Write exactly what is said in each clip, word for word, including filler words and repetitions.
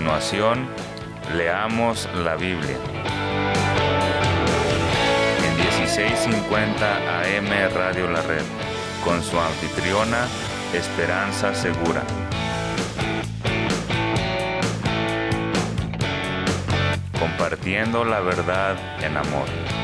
continuación, leamos la Biblia. En dieciséis cincuenta A M Radio La Red, con su anfitriona, Esperanza Segura. Compartiendo la verdad en amor.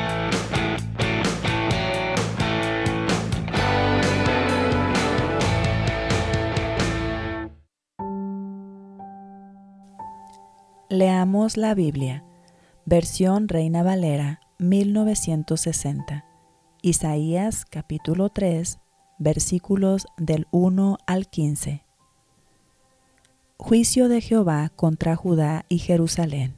Leamos la Biblia, versión Reina Valera, mil novecientos sesenta, Isaías capítulo tres, versículos del uno al quince. Juicio de Jehová contra Judá y Jerusalén.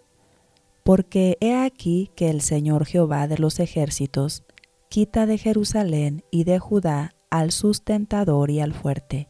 Porque he aquí que el Señor Jehová de los ejércitos quita de Jerusalén y de Judá al sustentador y al fuerte,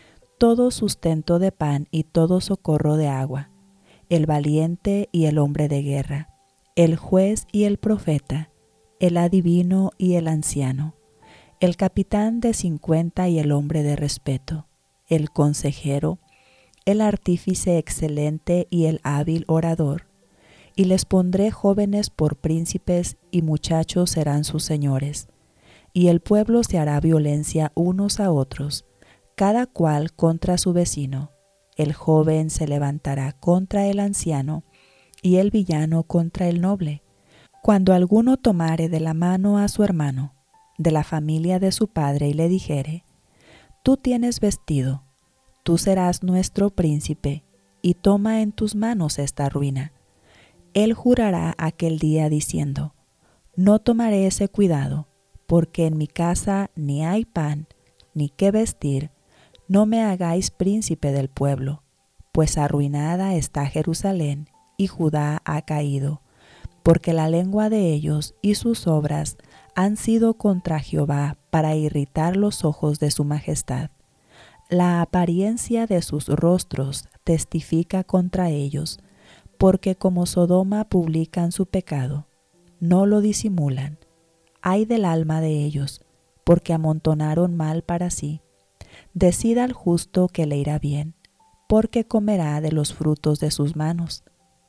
todo sustento de pan y todo socorro de agua, el valiente y el hombre de guerra, el juez y el profeta, el adivino y el anciano, el capitán de cincuenta y el hombre de respeto, el consejero, el artífice excelente y el hábil orador. Y les pondré jóvenes por príncipes y muchachos serán sus señores. Y el pueblo se hará violencia unos a otros, cada cual contra su vecino. El joven se levantará contra el anciano, y el villano contra el noble. Cuando alguno tomare de la mano a su hermano, de la familia de su padre, y le dijere: Tú tienes vestido, tú serás nuestro príncipe, y toma en tus manos esta ruina. Él jurará aquel día diciendo: No tomaré ese cuidado, porque en mi casa ni hay pan, ni qué vestir. No me hagáis príncipe del pueblo, pues arruinada está Jerusalén, y Judá ha caído, porque la lengua de ellos y sus obras han sido contra Jehová para irritar los ojos de su majestad. La apariencia de sus rostros testifica contra ellos, porque como Sodoma publican su pecado, no lo disimulan. Ay del alma de ellos, porque amontonaron mal para sí. Decida al justo que le irá bien, porque comerá de los frutos de sus manos.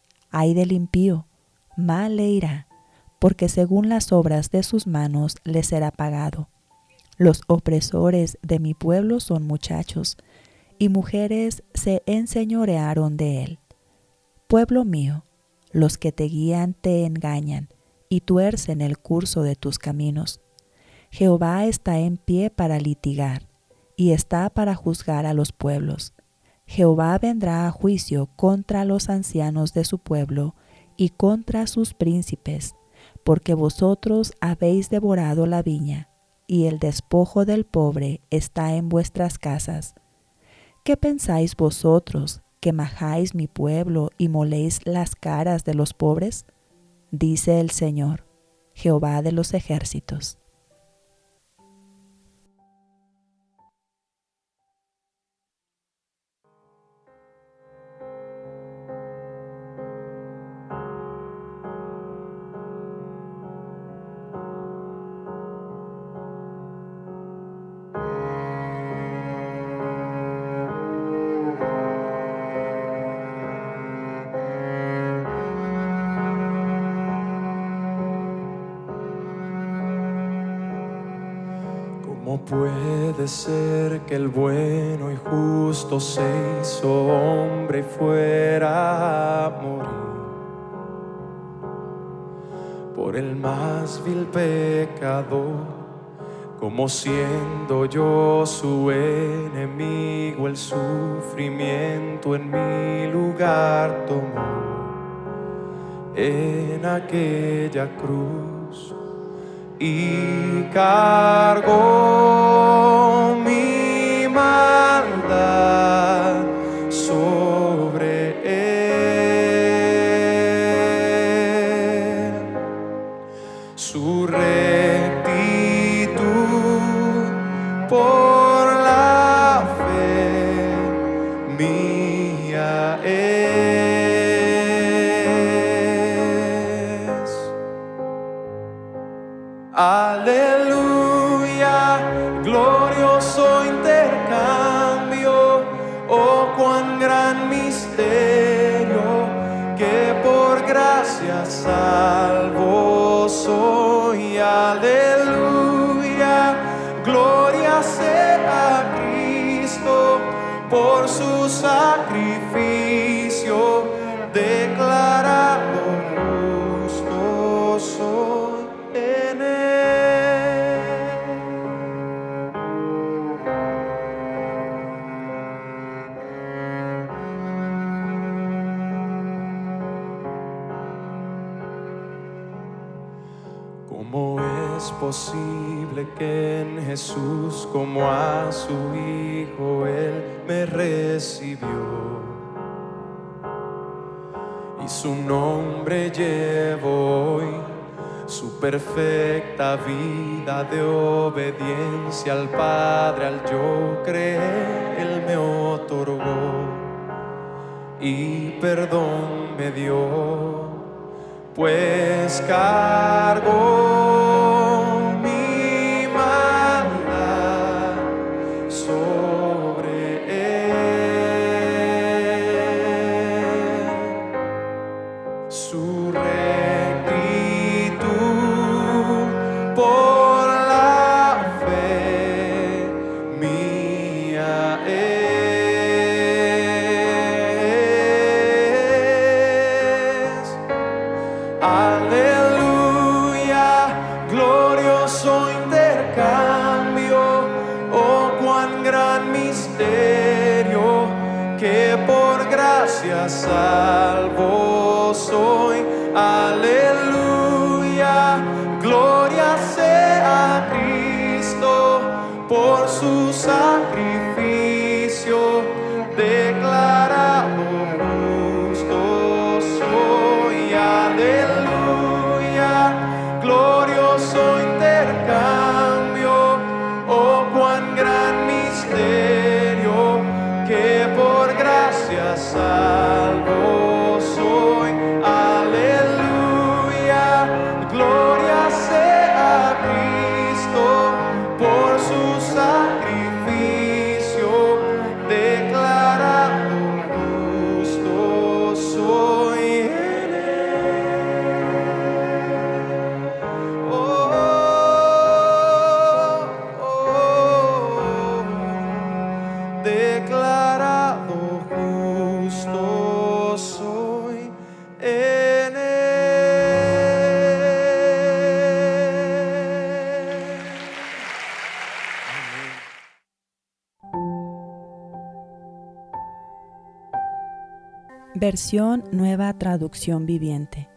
Ay del impío, mal le irá, porque según las obras de sus manos le será pagado. Los opresores de mi pueblo son muchachos, y mujeres se enseñorearon de él. Pueblo mío, los que te guían te engañan, y tuercen el curso de tus caminos. Jehová está en pie para litigar, y está para juzgar a los pueblos. Jehová vendrá a juicio contra los ancianos de su pueblo y contra sus príncipes, porque vosotros habéis devorado la viña, y el despojo del pobre está en vuestras casas. ¿Qué pensáis vosotros, que majáis mi pueblo y moléis las caras de los pobres? Dice el Señor, Jehová de los ejércitos. ¿Cómo puede ser que el bueno y justo se hizo hombre y fuera a morir por el más vil pecador? Como siendo yo su enemigo, el sufrimiento en mi lugar tomó en aquella cruz y cargó mi maldad sobre él. Su rectitud por la fe mía es. Aleluya, glorioso intercambio, oh cuán gran misterio. por su sacrificio, declarado justo soy en él. ¿Cómo es posible que en Jesús, como a su Hijo, Él me recibió? Y su nombre llevo hoy, su perfecta vida de obediencia al Padre, al yo creer, Él me otorgó y perdón me dio, pues cargó mi maldad sobre él. Su rectitud por la fe mía es. Aleluya, glorioso intercambio, oh cuán gran misterio, que por gracia salvo soy. Aleluya, gloria sea a Cristo por su sacrificio, declarado justo soy. Aleluya, glorioso intercambio, oh cuán gran misterio, que por gracia salvo soy. Aleluya, gloria sea a Cristo por su sacrificio, declarado justo soy en él. Oh, oh, oh, declarado justo soy en él. Versión Nueva Traducción Viviente.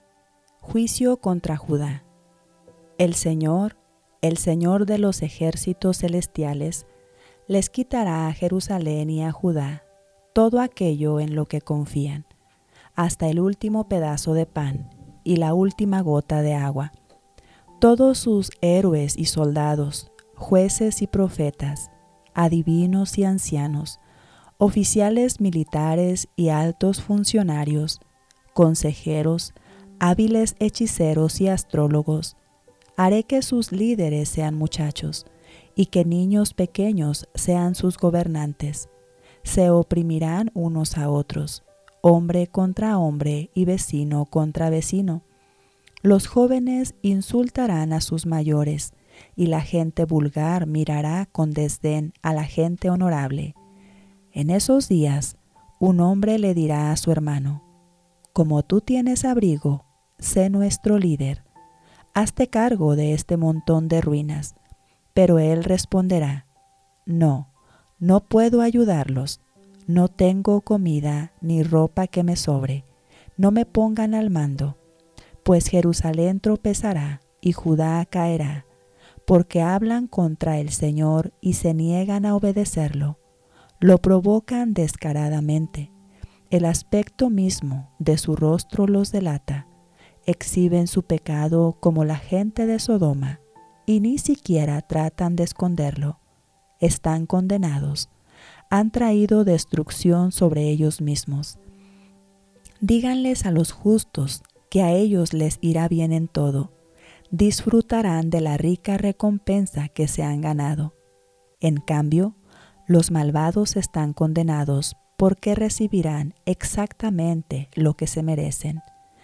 Juicio contra Judá. El Señor, el Señor de los ejércitos celestiales, les quitará a Jerusalén y a Judá todo aquello en lo que confían, hasta el último pedazo de pan y la última gota de agua. Todos sus héroes y soldados, jueces y profetas, adivinos y ancianos, oficiales militares y altos funcionarios, consejeros, hábiles hechiceros y astrólogos. Haré que sus líderes sean muchachos, y que niños pequeños sean sus gobernantes. Se oprimirán unos a otros, hombre contra hombre y vecino contra vecino. Los jóvenes insultarán a sus mayores, y la gente vulgar mirará con desdén a la gente honorable. En esos días, un hombre le dirá a su hermano: como tú tienes abrigo, sé nuestro líder. Hazte cargo de este montón de ruinas. Pero él responderá: no, no puedo ayudarlos. No tengo comida ni ropa que me sobre. No me pongan al mando. Pues Jerusalén tropezará y Judá caerá, porque hablan contra el Señor y se niegan a obedecerlo. Lo provocan descaradamente. El aspecto mismo de su rostro los delata. Exhiben su pecado como la gente de Sodoma, y ni siquiera tratan de esconderlo. Están condenados. Han traído destrucción sobre ellos mismos. Díganles a los justos que a ellos les irá bien en todo. Disfrutarán de la rica recompensa que se han ganado. En cambio, los malvados están condenados porque recibirán exactamente lo que se merecen.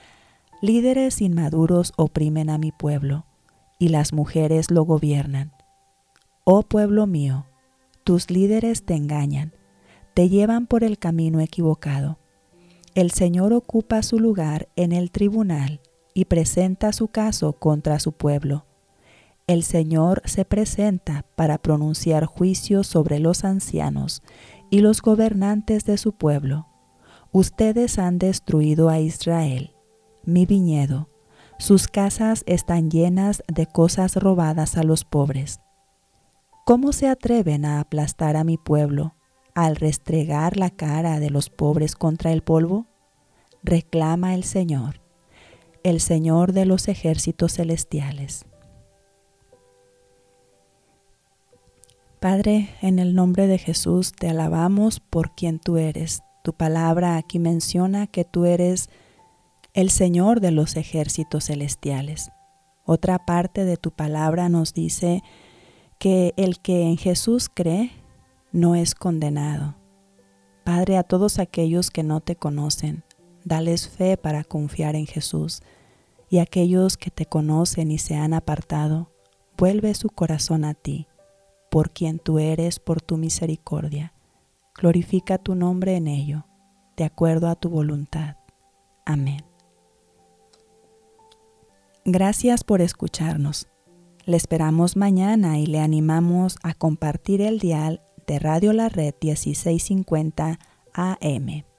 Líderes inmaduros oprimen a mi pueblo, y las mujeres lo gobiernan. Oh pueblo mío, tus líderes te engañan, te llevan por el camino equivocado. El Señor ocupa su lugar en el tribunal y presenta su caso contra su pueblo. El Señor se presenta para pronunciar juicio sobre los ancianos y los gobernantes de su pueblo. Ustedes han destruido a Israel, mi viñedo. Sus casas están llenas de cosas robadas a los pobres. ¿Cómo se atreven a aplastar a mi pueblo al restregar la cara de los pobres contra el polvo? Reclama el Señor, el Señor de los ejércitos celestiales. Padre, en el nombre de Jesús te alabamos por quien tú eres. Tu palabra aquí menciona que tú eres el Señor de los ejércitos celestiales. Otra parte de tu palabra nos dice que el que en Jesús cree no es condenado. Padre, a todos aquellos que no te conocen, dales fe para confiar en Jesús. Y a aquellos que te conocen y se han apartado, vuelve su corazón a ti, por quien tú eres, por tu misericordia. Glorifica tu nombre en ello, de acuerdo a tu voluntad. Amén. Gracias por escucharnos. Le esperamos mañana y le animamos a compartir el dial de Radio La Red dieciséis cincuenta A M.